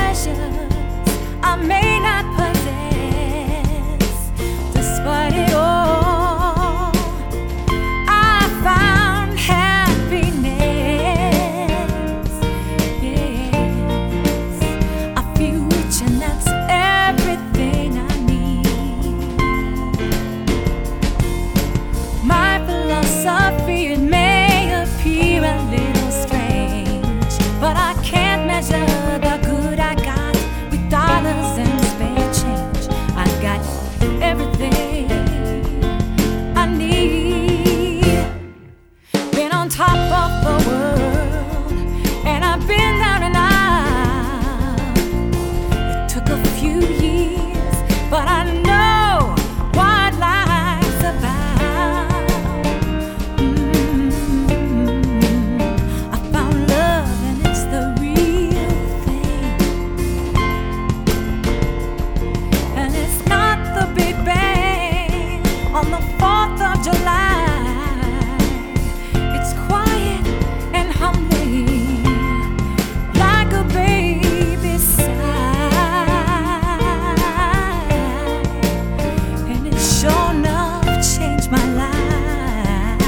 treasures I may not possess. Despite it all, I found happiness. Yes, I feel rich, and that's everything I need. My philosophy, it may appear a little strange, but I can't measure the good I got with dollars and spare change. I got everything I need. Been on top of the world, and I've been down and out. It took a few years, but I know what life's about. I found love, and it's the real thing. And it's not the Big Bang on the 4th of July. It's quiet and humbling, like a baby's sigh. And it sure enough changed my life.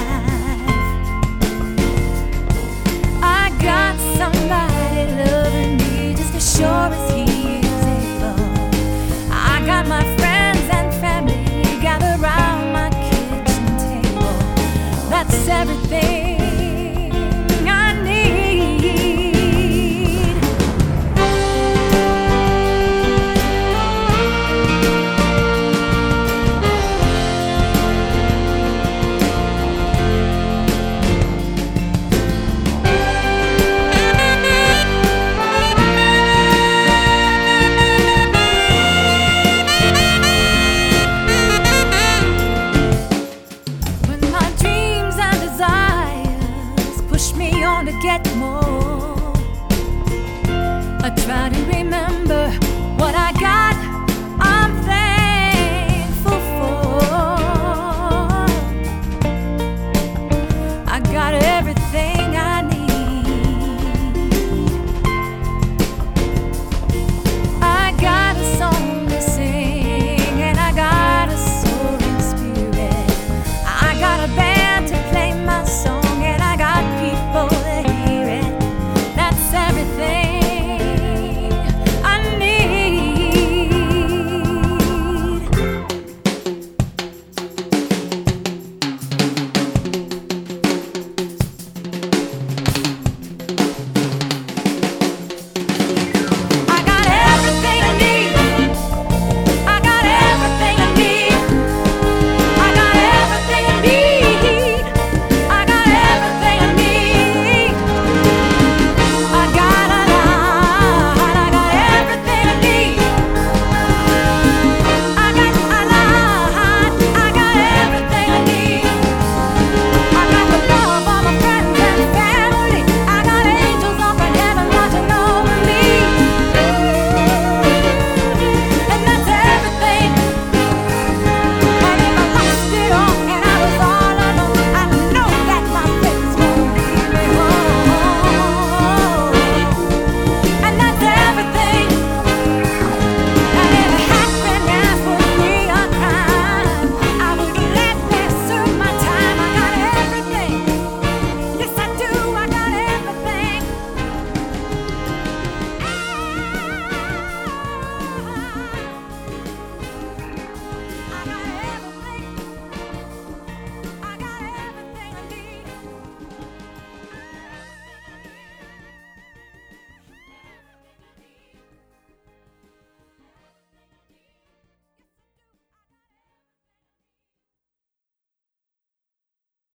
I got somebody loving me just as sure as he is able. I got my friends and family gathered around my kitchen table. That's everything I need. When my dreams and desires push me on to get more, I try to remember what I got